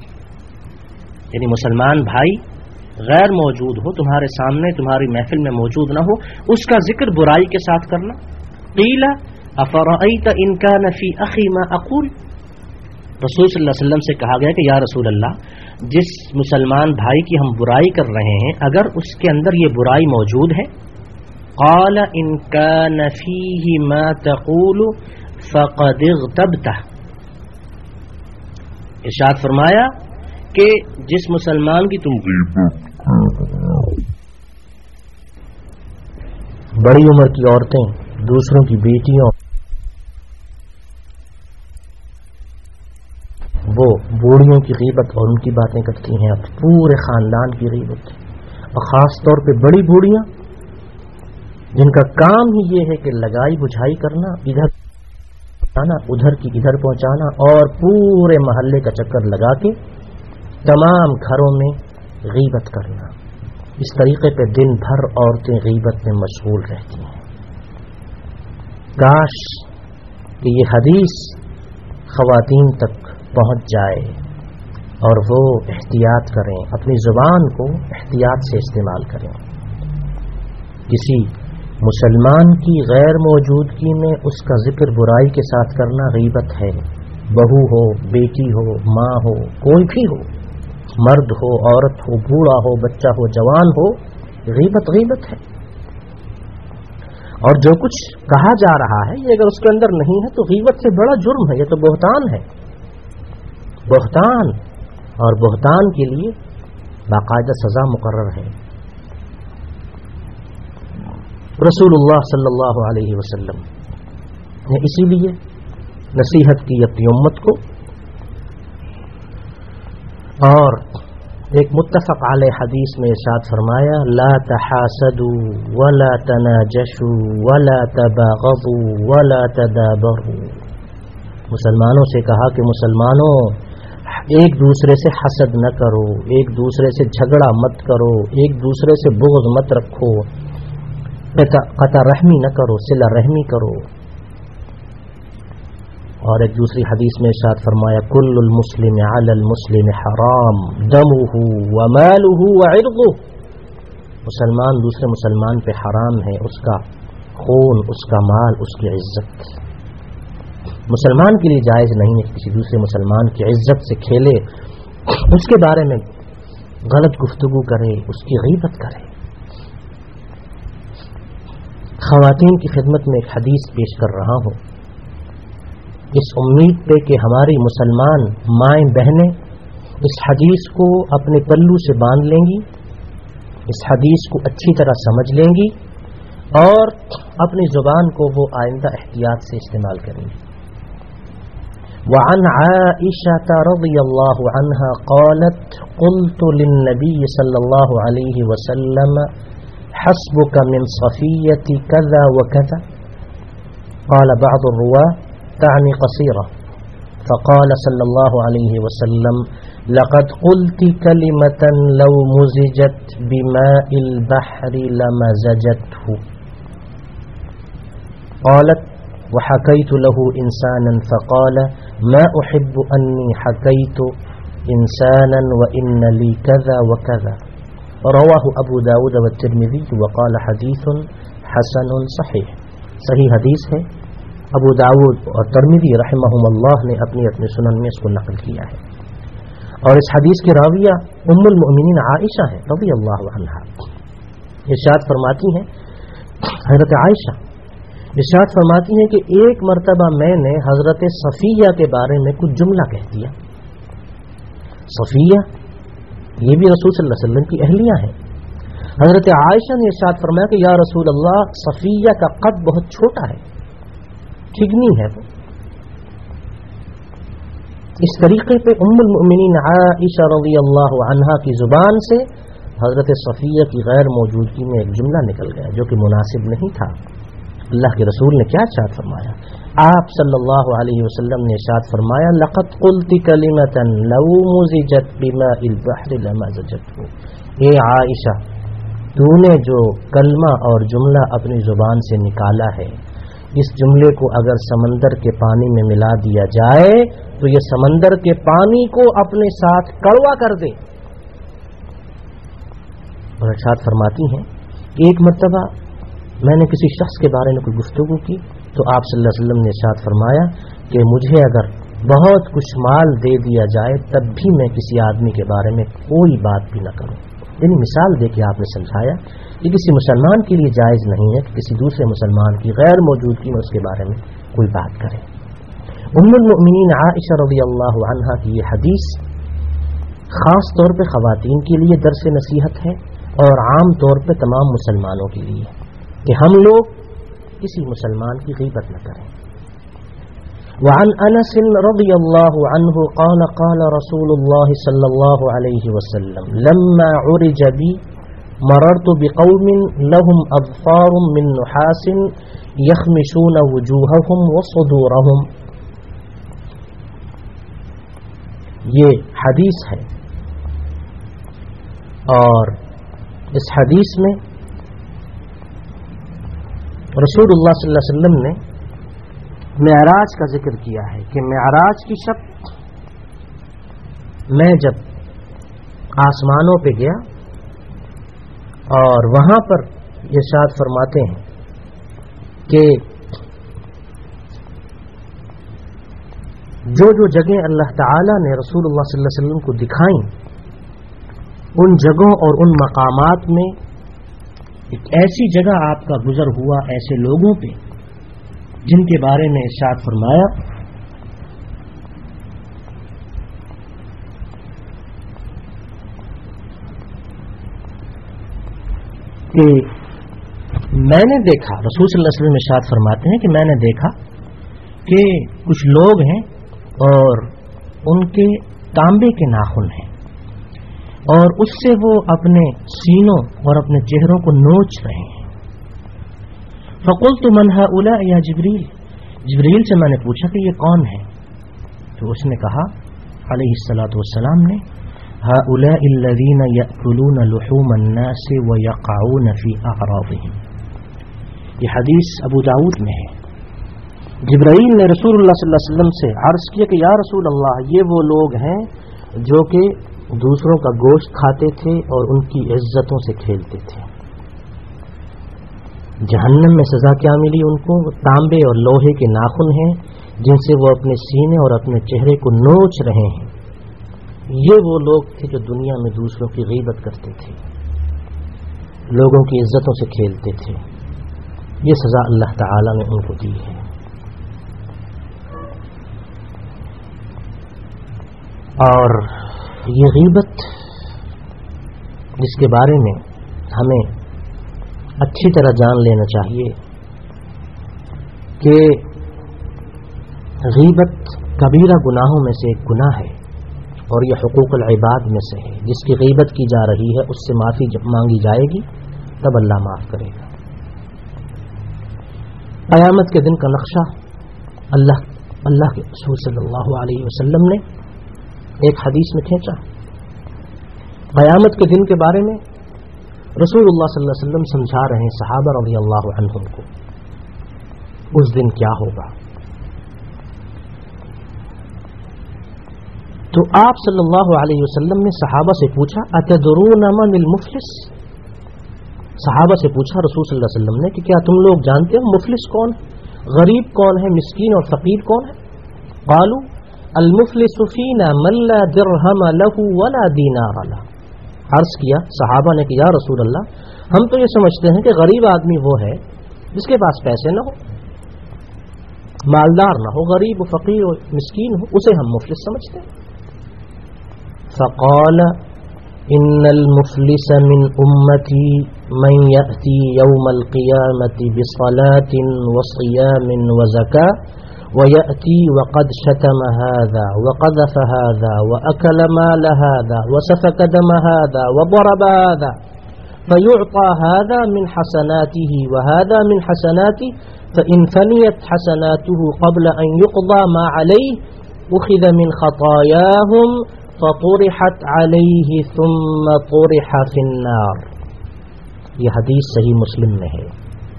یعنی مسلمان بھائی غیر موجود ہو، تمہارے سامنے تمہاری محفل میں موجود نہ ہو، اس کا ذکر برائی کے ساتھ کرنا۔ قیل افرأیت ان کان فی اخی ما اقول، رسول صلی اللہ علیہ وسلم سے کہا گیا کہ یا رسول اللہ، جس مسلمان بھائی کی ہم برائی کر رہے ہیں اگر اس کے اندر یہ برائی موجود ہے، قال ان کان فیہ ما تقول فقد اغتبتہ، ارشاد فرمایا کہ جس مسلمان کی تم بڑی عمر کی عورتیں دوسروں کی بیٹیوں، وہ بوڑھیوں کی غیبت اور ان کی باتیں کرتی ہیں، پورے خاندان کی غیبت، اور خاص طور پہ بڑی بوڑھیاں جن کا کام ہی یہ ہے کہ لگائی بجھائی کرنا، ادھر پہنچانا ادھر کی ادھر پہنچانا، اور پورے محلے کا چکر لگا کے تمام گھروں میں غیبت کرنا۔ اس طریقے پہ دن بھر عورتیں غیبت میں مشغول رہتی ہیں۔ کاش کہ یہ حدیث خواتین تک پہنچ جائے اور وہ احتیاط کریں، اپنی زبان کو احتیاط سے استعمال کریں۔ کسی مسلمان کی غیر موجودگی میں اس کا ذکر برائی کے ساتھ کرنا غیبت ہے. بہو ہو، بیٹی ہو، ماں ہو، کوئی بھی ہو، مرد ہو، عورت ہو، بوڑھا ہو، بچہ ہو، جوان ہو، غیبت غیبت ہے. اور جو کچھ کہا جا رہا ہے یہ اگر اس کے اندر نہیں ہے تو غیبت سے بڑا جرم ہے. یہ تو بہتان ہے. بہتان اور بہتان کے لیے باقاعدہ سزا مقرر ہے. رسول اللہ صلی اللہ علیہ وسلم نے اسی لیے نصیحت کی اپنی امت کو، اور ایک متفق علیہ حدیث میں ارشاد فرمایا لا تحاسدوا ولا تناجشوا ولا تباغضوا ولا تدابروا. مسلمانوں سے کہا کہ مسلمانوں ایک دوسرے سے حسد نہ کرو، ایک دوسرے سے جھگڑا مت کرو، ایک دوسرے سے بغض مت رکھو، قطع رحمی نہ کرو، صلہ رحمی کرو. اور ایک دوسری حدیث میں ارشاد فرمایا کل المسلم علی المسلم حرام دمہ ومالہ وعرضہ. مسلمان دوسرے مسلمان پہ حرام ہے، اس کا خون، اس کا مال، اس کی عزت. مسلمان کے لیے جائز نہیں ہے کسی دوسرے مسلمان کی عزت سے کھیلے، اس کے بارے میں غلط گفتگو کرے، اس کی غیبت کرے. خواتین کی خدمت میں ایک حدیث پیش کر رہا ہوں، اس امید پہ کہ ہماری مسلمان مائیں بہنیں اس حدیث کو اپنے پلو سے باندھ لیں گی، اس حدیث کو اچھی طرح سمجھ لیں گی اور اپنی زبان کو وہ آئندہ احتیاط سے استعمال کریں گی. وعن عائشة رضی اللہ عنہا قالت قلت للنبی صلی اللہ علیہ وسلم حسبك من صفية كذا وكذا قال بعض الرواة تعني قصيرة فقال صلى الله عليه وسلم لقد قلت كلمة لو مزجت بماء البحر لمزجته. قالت وحكيت له إنسانا فقال ما أحب أني حكيت إنسانا وإن لي كذا وكذا. رواہ ابو داود والترمذی وقال حدیث حسن صحیح. صحیح حدیث ہے. ابو داود اور ترمذی رحمہم اللہ نے اپنی اپنے سنن میں اس کو نقل کیا ہے. اور اس حدیث کی راویہ ام المؤمنین عائشہ ہے رضی اللہ عنہا. ارشاد فرماتی ہیں حضرت عائشہ ارشاد فرماتی ہیں کہ ایک مرتبہ میں نے حضرت صفیہ کے بارے میں کچھ جملہ کہہ دیا. صفیہ یہ بھی رسول صلی اللہ علیہ وسلم کی اہلیہ ہیں. حضرت عائشہ نے ارشاد فرمایا کہ یا رسول اللہ صفیہ کا قد بہت چھوٹا ہے، ٹھگنی ہے وہ. اس طریقے پہ ام المؤمنین عائشہ رضی اللہ عنہا کی زبان سے حضرت صفیہ کی غیر موجودگی میں ایک جملہ نکل گیا جو کہ مناسب نہیں تھا. اللہ کے رسول نے کیا ارشاد فرمایا؟ آپ صلی اللہ علیہ وسلم نے ارشاد فرمایا لقد قلت کلمۃ لو مزجت بماء البحر لمزجته. اے عائشہ تو نے جو کلمہ اور جملہ اپنی زبان سے نکالا ہے، اس جملے کو اگر سمندر کے پانی میں ملا دیا جائے تو یہ سمندر کے پانی کو اپنے ساتھ کڑوا کر دے. اور ارشاد فرماتی ہیں ایک مرتبہ میں نے کسی شخص کے بارے میں کوئی گفتگو کی تو آپ صلی اللہ علیہ وسلم نے ارشاد فرمایا کہ مجھے اگر بہت کچھ مال دے دیا جائے تب بھی میں کسی آدمی کے بارے میں کوئی بات بھی نہ کروں. یعنی مثال دے کے آپ نے سمجھایا کہ کسی مسلمان کے لیے جائز نہیں ہے کہ کسی دوسرے مسلمان کی غیر موجودگی میں اس کے بارے میں کوئی بات کرے. ام المؤمنین عائشہ رضی اللہ عنہا کی یہ حدیث خاص طور پہ خواتین کے لیے درس نصیحت ہے اور عام طور پہ تمام مسلمانوں کے لیے کہ ہم لوگ کسی مسلمان کی غیبت نہ کریں. وعن انس رضی اللہ عنہ قال قال رسول اللہ صلی اللہ علیہ وسلم لما عرج بی مررت بقوم لهم اظفار من نحاس يخمشون وجوههم وصدورهم. یہ حدیث ہے اور اس حدیث میں رسول اللہ صلی اللہ علیہ وسلم نے معراج کا ذکر کیا ہے کہ معراج کی شب میں جب آسمانوں پہ گیا اور وہاں پر ارشاد فرماتے ہیں کہ جو جو جگہیں اللہ تعالی نے رسول اللہ صلی اللہ علیہ وسلم کو دکھائیں، ان جگہوں اور ان مقامات میں ایک ایسی جگہ آپ کا گزر ہوا ایسے لوگوں پہ جن کے بارے میں ارشاد فرمایا کہ میں نے دیکھا، رسول صلی اللہ علیہ وسلم ارشاد فرماتے ہیں کہ میں نے دیکھا کہ کچھ لوگ ہیں اور ان کے تانبے کے ناخن ہیں اور اس سے وہ اپنے سینوں اور اپنے چہروں کو نوچ رہے ہیں۔ فقلت من هؤلاء یا جبریل، جبریل سے میں نے پوچھا کہ یہ کون ہے؟ تو اس نے کہا علیہ الصلاۃ والسلام نے هؤلاء الذين يأكلون لحوم الناس ويقعون في أعراضهم۔ یہ حدیث ابو داؤد میں ہے۔ جبرائیل نے رسول اللہ صلی اللہ علیہ وسلم سے عرض کیا کہ یا رسول اللہ، یہ وہ لوگ ہیں جو کہ دوسروں کا گوشت کھاتے تھے اور ان کی عزتوں سے کھیلتے تھے۔ جہنم میں سزا کیا ملی ان کو؟ تانبے اور لوہے کے ناخن ہیں جن سے وہ اپنے سینے اور اپنے چہرے کو نوچ رہے ہیں۔ یہ وہ لوگ تھے جو دنیا میں دوسروں کی غیبت کرتے تھے، لوگوں کی عزتوں سے کھیلتے تھے۔ یہ سزا اللہ تعالی نے ان کو دی ہے۔ اور یہ غیبت جس کے بارے میں ہمیں اچھی طرح جان لینا چاہیے کہ غیبت کبیرہ گناہوں میں سے ایک گناہ ہے اور یہ حقوق العباد میں سے ہے۔ جس کی غیبت کی جا رہی ہے اس سے معافی جب مانگی جائے گی تب اللہ معاف کرے گا۔ قیامت کے دن کا نقشہ اللہ اللہ کے رسول صلی اللہ علیہ وسلم نے ایک حدیث میں کھینچا۔ قیامت کے دن کے بارے میں رسول اللہ صلی اللہ علیہ وسلم سمجھا رہے ہیں صحابہ رضی اللہ عنہم کو اس دن کیا ہوگا۔ تو آپ صلی اللہ علیہ وسلم نے صحابہ سے پوچھا اتدرون من المفلس؟ صحابہ سے پوچھا رسول صلی اللہ علیہ وسلم نے کہ کیا تم لوگ جانتے ہو مفلس کون ہے، غریب کون ہے، مسکین اور فقیر کون ہے؟ قالوا المفلس فینا من لا درہم له ولا دینار له۔ عرض کیا صحابہ نے کہ یا رسول اللہ، ہم تو یہ سمجھتے ہیں کہ غریب آدمی وہ ہے جس کے پاس پیسے نہ ہو، مالدار نہ ہو، غریب و فقیر و مسکین ہو، اسے ہم مفلس سمجھتے ہیں۔ فقال ان المفلس من امتی من یأتی یوم القیامت بصلاة وصیام وزکاة وَيَأْتِي وَقَدْ شَتَمَ هَذَا وَقَذَفَ هَذَا وَأَكَلَ مَالَ هَذَا وَسَفَكَ دَمَ هَذَا وَضَرَبَ هَذَا فَيُعْطَى هَذَا مِنْ حَسَنَاتِهِ وَهَذَا مِنْ حَسَنَاتِهِ فَإِنْ فَنِيَتْ حَسَنَاتُهُ قَبْلَ أَنْ يُقْضَى مَا عَلَيْهِ أُخِذَ مِنْ خَطَايَاهُمْ فَطُرِحَتْ عَلَيْهِ ثُمَّ طُرِحَ فِي النَّارِ۔ یہ حدیث صحیح مسلم میں ہے۔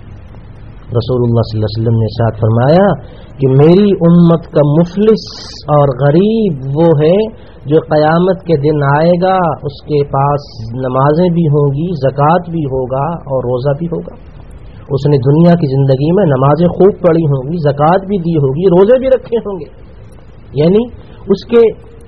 رسول اللہ صلی اللہ علیہ وسلم نے ارشاد فرمایا کہ میری امت کا مفلس اور غریب وہ ہے جو قیامت کے دن آئے گا، اس کے پاس نمازیں بھی ہوں گی، زکوٰۃ بھی ہوگا اور روزہ بھی ہوگا۔ اس نے دنیا کی زندگی میں نمازیں خوب پڑھی ہوں گی، زکوٰۃ بھی دی ہوگی، روزے بھی رکھے ہوں گے، یعنی اس کے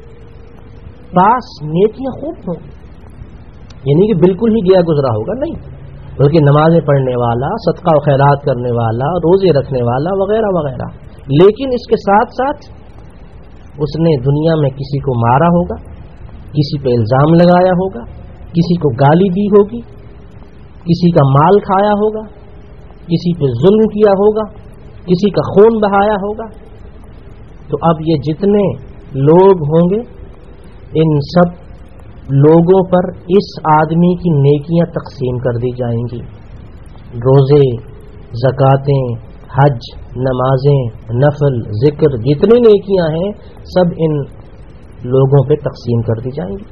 پاس نیکیاں خوب ہوں گی، یعنی کہ بالکل ہی گیا گزرا ہوگا نہیں، بلکہ نمازیں پڑھنے والا، صدقہ و خیرات کرنے والا، روزے رکھنے والا وغیرہ وغیرہ۔ لیکن اس کے ساتھ ساتھ اس نے دنیا میں کسی کو مارا ہوگا، کسی پہ الزام لگایا ہوگا، کسی کو گالی دی ہوگی، کسی کا مال کھایا ہوگا، کسی پہ ظلم کیا ہوگا، کسی کا خون بہایا ہوگا۔ تو اب یہ جتنے لوگ ہوں گے ان سب لوگوں پر اس آدمی کی نیکیاں تقسیم کر دی جائیں گی، روزے، زکاتیں، حج، نمازیں، نفل، ذکر، جتنی نیکیاں ہیں سب ان لوگوں پہ تقسیم کر دی جائیں گی۔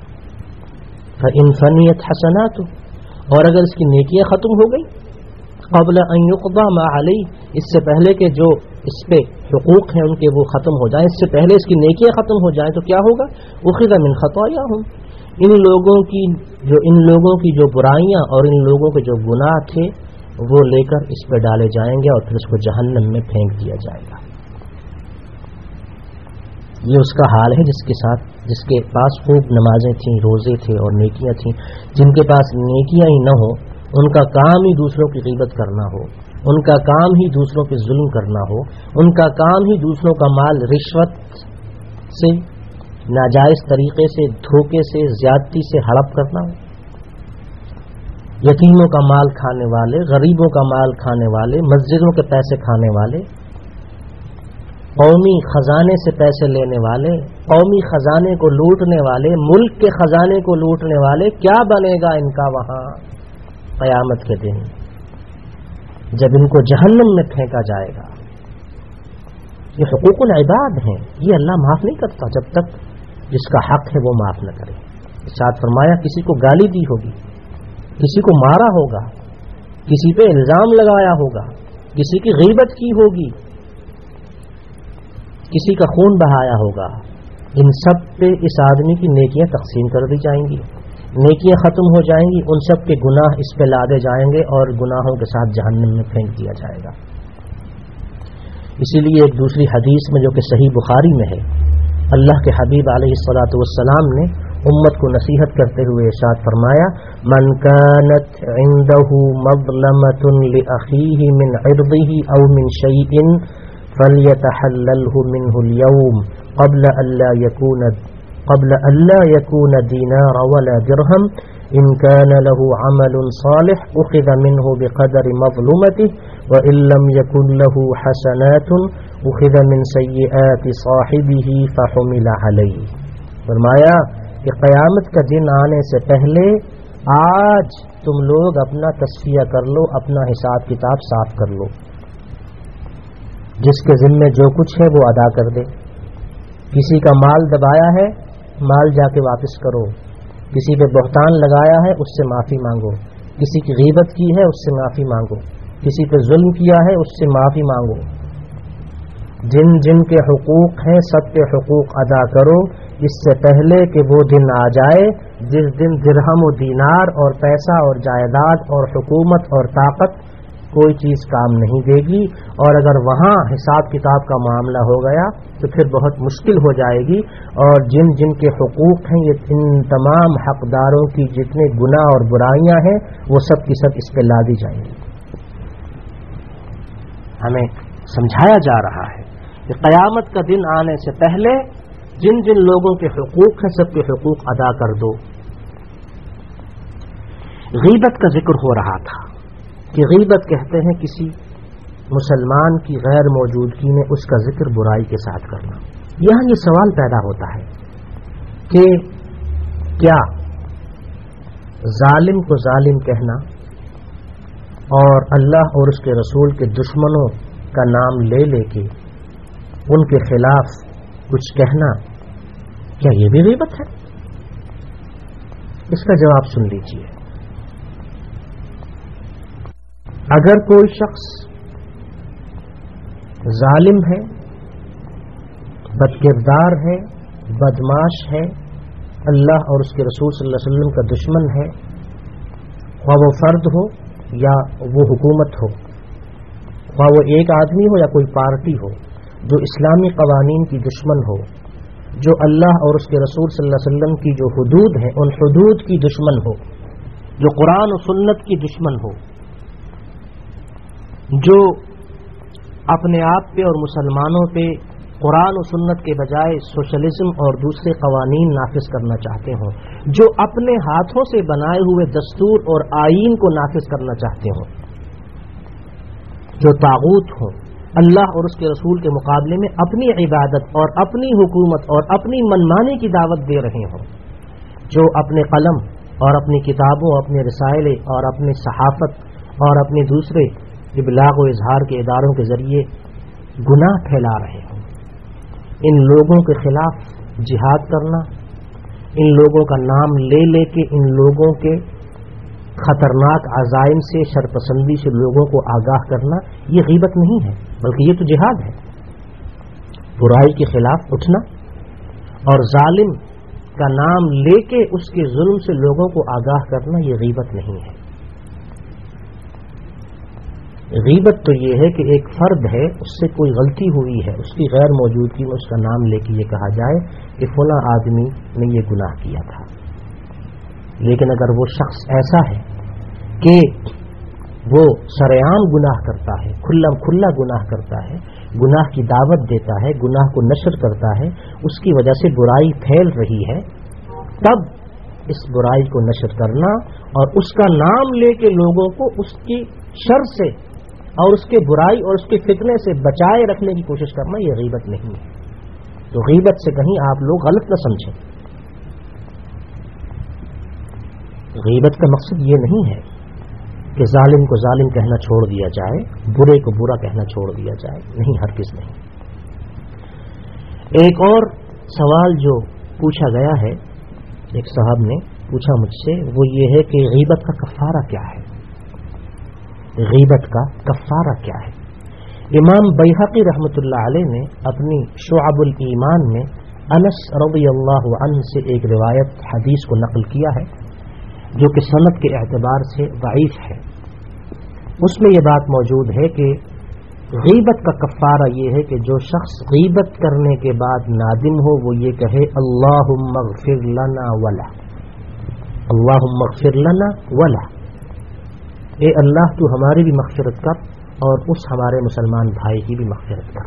فَإِن فَنِيَتْ حَسَنَاتُ، اور اگر اس کی نیکیاں ختم ہو گئی، قبل ان يقضى ما علیہ، اس سے پہلے کہ جو اس پہ حقوق ہیں ان کے وہ ختم ہو جائیں، اس سے پہلے اس کی نیکیاں ختم ہو جائیں، تو کیا ہوگا؟ اخذ من خطاياهم، ان لوگوں کی جو ان لوگوں کی جو برائیاں اور ان لوگوں کے جو گناہ تھے وہ لے کر اس پہ ڈالے جائیں گے اور پھر اس کو جہنم میں پھینک دیا جائے گا۔ یہ اس کا حال ہے جس کے ساتھ جس کے پاس خوب نمازیں تھیں، روزے تھے اور نیکیاں تھیں۔ جن کے پاس نیکیاں ہی نہ ہو، ان کا کام ہی دوسروں کی غیبت کرنا ہو، ان کا کام ہی دوسروں پہ ظلم کرنا ہو، ان کا کام ہی دوسروں کا مال رشوت سے، ناجائز طریقے سے، دھوکے سے، زیادتی سے ہڑپ کرنا ہو، یتیموں کا مال کھانے والے، غریبوں کا مال کھانے والے، مسجدوں کے پیسے کھانے والے، قومی خزانے سے پیسے لینے والے، قومی خزانے کو لوٹنے والے، ملک کے خزانے کو لوٹنے والے، کیا بنے گا ان کا وہاں قیامت کے دن جب ان کو جہنم میں پھینکا جائے گا۔ یہ حقوق العباد ہیں، یہ اللہ معاف نہیں کرتا جب تک جس کا حق ہے وہ معاف نہ کرے۔ ارشاد فرمایا کسی کو گالی دی ہوگی، کسی کو مارا ہوگا، کسی پہ الزام لگایا ہوگا، کسی کی غیبت کی ہوگی، کسی کا خون بہایا ہوگا، ان سب پہ اس آدمی کی نیکیاں تقسیم کر دی جائیں گی، نیکیاں ختم ہو جائیں گی، ان سب کے گناہ اس پہ لادے جائیں گے اور گناہوں کے ساتھ جہنم میں پھینک دیا جائے گا۔ اسی لیے ایک دوسری حدیث میں جو کہ صحیح بخاری میں ہے، اللہ کے حبیب علیہ الصلاۃ والسلام نے امت کو نصیحت کرتے ہوئے ارشاد فرمایا، من كانت عنده مظلمة لأخيه من عرضه أو من شيء فليتحلله منه اليوم قبل ألا يكون قبل ألا يكون دينار ولا درهم إن كان له عمل صالح أخذ منه بقدر مظلمته وإن لم يكن له حسنات أخذ من سيئات صاحبه فحمل عليه۔ فرمایا کہ قیامت کا دن آنے سے پہلے آج تم لوگ اپنا تصفیہ کر لو، اپنا حساب کتاب صاف کر لو، جس کے ذمے جو کچھ ہے وہ ادا کر دے، کسی کا مال دبایا ہے مال جا کے واپس کرو، کسی پہ بہتان لگایا ہے اس سے معافی مانگو، کسی کی غیبت کی ہے اس سے معافی مانگو، کسی پہ ظلم کیا ہے اس سے معافی مانگو، جن جن کے حقوق ہیں سب کے حقوق ادا کرو، اس سے پہلے کہ وہ دن آ جائے جس دن درہم و دینار اور پیسہ اور جائیداد اور حکومت اور طاقت کوئی چیز کام نہیں دے گی، اور اگر وہاں حساب کتاب کا معاملہ ہو گیا تو پھر بہت مشکل ہو جائے گی، اور جن جن کے حقوق ہیں یہ ان تمام حقداروں کی جتنے گناہ اور برائیاں ہیں وہ سب کی سب اس پہ لادی جائیں گی۔ ہمیں سمجھایا جا رہا ہے کہ قیامت کا دن آنے سے پہلے جن جن لوگوں کے حقوق ہیں سب کے حقوق ادا کر دو۔ غیبت کا ذکر ہو رہا تھا کہ غیبت کہتے ہیں کسی مسلمان کی غیر موجودگی میں اس کا ذکر برائی کے ساتھ کرنا۔ یہاں یہ سوال پیدا ہوتا ہے کہ کیا ظالم کو ظالم کہنا اور اللہ اور اس کے رسول کے دشمنوں کا نام لے لے کے ان کے خلاف کچھ کہنا، کیا یہ بھی غیبت ہے؟ اس کا جواب سن لیجیے۔ اگر کوئی شخص ظالم ہے، بدکردار ہے، بدماش ہے، اللہ اور اس کے رسول صلی اللہ علیہ وسلم کا دشمن ہے، خواہ وہ فرد ہو یا وہ حکومت ہو، خواہ وہ ایک آدمی ہو یا کوئی پارٹی ہو، جو اسلامی قوانین کی دشمن ہو، جو اللہ اور اس کے رسول صلی اللہ علیہ وسلم کی جو حدود ہیں ان حدود کی دشمن ہو، جو قرآن و سنت کی دشمن ہو، جو اپنے آپ پہ اور مسلمانوں پہ قرآن و سنت کے بجائے سوشلزم اور دوسرے قوانین نافذ کرنا چاہتے ہوں، جو اپنے ہاتھوں سے بنائے ہوئے دستور اور آئین کو نافذ کرنا چاہتے ہوں، جو طاغوت ہوں، اللہ اور اس کے رسول کے مقابلے میں اپنی عبادت اور اپنی حکومت اور اپنی منمانی کی دعوت دے رہے ہوں، جو اپنے قلم اور اپنی کتابوں، اپنے رسائل اور اپنی صحافت اور اپنے دوسرے ابلاغ و اظہار کے اداروں کے ذریعے گناہ پھیلا رہے ہوں، ان لوگوں کے خلاف جہاد کرنا، ان لوگوں کا نام لے لے کے ان لوگوں کے خطرناک عزائم سے، شرپسندی سے لوگوں کو آگاہ کرنا، یہ غیبت نہیں ہے بلکہ یہ تو جہاد ہے۔ برائی کے خلاف اٹھنا اور ظالم کا نام لے کے اس کے ظلم سے لوگوں کو آگاہ کرنا یہ غیبت نہیں ہے۔ غیبت تو یہ ہے کہ ایک فرد ہے، اس سے کوئی غلطی ہوئی ہے، اس کی غیر موجودگی میں اس کا نام لے کے یہ کہا جائے کہ فلاں آدمی نے یہ گناہ کیا تھا. لیکن اگر وہ شخص ایسا ہے کہ وہ سرعام گناہ کرتا ہے، کھلم کھلا گناہ کرتا ہے، گناہ کی دعوت دیتا ہے، گناہ کو نشر کرتا ہے، اس کی وجہ سے برائی پھیل رہی ہے، تب اس برائی کو نشر کرنا اور اس کا نام لے کے لوگوں کو اس کی شر سے اور اس کے برائی اور اس کے فتنے سے بچائے رکھنے کی کوشش کرنا، یہ غیبت نہیں ہے. تو غیبت سے کہیں آپ لوگ غلط نہ سمجھیں. غیبت کا مقصد یہ نہیں ہے کہ ظالم کو ظالم کہنا چھوڑ دیا جائے، برے کو برا کہنا چھوڑ دیا جائے، نہیں، ہرگز نہیں. ایک اور سوال جو پوچھا گیا ہے، ایک صاحب نے پوچھا مجھ سے، وہ یہ ہے کہ غیبت کا کفارہ کیا ہے؟ غیبت کا کفارہ کیا ہے؟ امام بیہقی رحمۃ اللہ علیہ نے اپنی شعب الایمان میں انس رضی اللہ عنہ سے ایک روایت حدیث کو نقل کیا ہے جو کہ سند کے اعتبار سے ضعیف ہے. اس میں یہ بات موجود ہے کہ غیبت کا کفارہ یہ ہے کہ جو شخص غیبت کرنے کے بعد نادم ہو، وہ یہ کہے اللہم اغفر لنا ولا، اللہم اغفر لنا ولا، اے اللہ تو ہماری بھی مغفرت کر اور اس ہمارے مسلمان بھائی کی بھی مغفرت کر.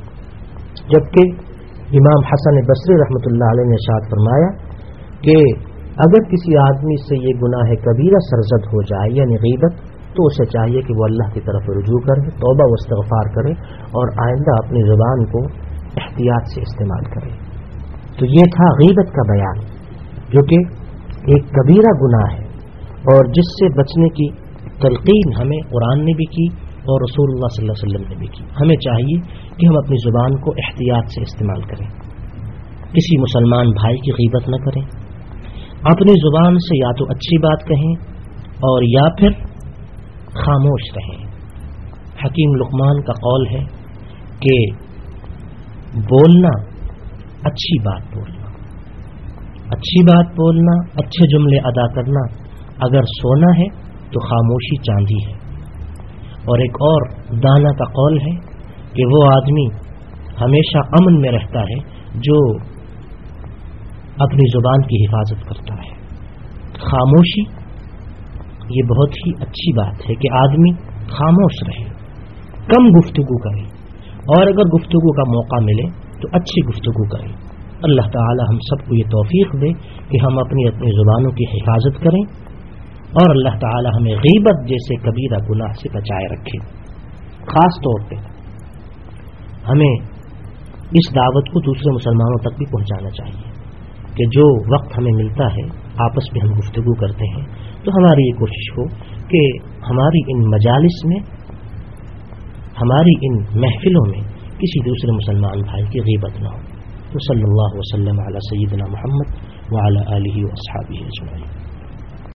جبکہ امام حسن بصری رحمۃ اللہ علیہ نے ارشاد فرمایا کہ اگر کسی آدمی سے یہ گناہ کبیرہ سرزد ہو جائے یعنی غیبت، تو اسے چاہیے کہ وہ اللہ کی طرف رجوع کرے، توبہ و استغفار کرے اور آئندہ اپنی زبان کو احتیاط سے استعمال کرے. تو یہ تھا غیبت کا بیان، جو کہ ایک کبیرہ گناہ ہے اور جس سے بچنے کی تلقین ہمیں قرآن نے بھی کی اور رسول اللہ صلی اللہ علیہ وسلم نے بھی کی. ہمیں چاہیے کہ ہم اپنی زبان کو احتیاط سے استعمال کریں، کسی مسلمان بھائی کی غیبت نہ کریں، اپنی زبان سے یا تو اچھی بات کہیں اور یا پھر خاموش رہیں. حکیم لقمان کا قول ہے کہ بولنا، اچھی بات بولنا، اچھی بات بولنا، اچھے جملے ادا کرنا، اگر سونا ہے تو خاموشی چاندی ہے. اور ایک اور دانا کا قول ہے کہ وہ آدمی ہمیشہ امن میں رہتا ہے جو اپنی زبان کی حفاظت کرتا ہے. خاموشی یہ بہت ہی اچھی بات ہے کہ آدمی خاموش رہے، کم گفتگو کرے، اور اگر گفتگو کا موقع ملے تو اچھی گفتگو کرے. اللہ تعالی ہم سب کو یہ توفیق دے کہ ہم اپنی اپنی زبانوں کی حفاظت کریں اور اللہ تعالی ہمیں غیبت جیسے کبیرہ گناہ سے بچائے رکھے. خاص طور پہ ہمیں اس دعوت کو دوسرے مسلمانوں تک بھی پہنچانا چاہیے کہ جو وقت ہمیں ملتا ہے آپس میں ہم گفتگو کرتے ہیں تو ہماری یہ کوشش ہو کہ ہماری ان مجالس میں، ہماری ان محفلوں میں کسی دوسرے مسلمان بھائی کی غیبت نہ ہو. صلی اللہ وسلم علی سیدنا محمد وعلی آلہ واصحابہ اجمعین.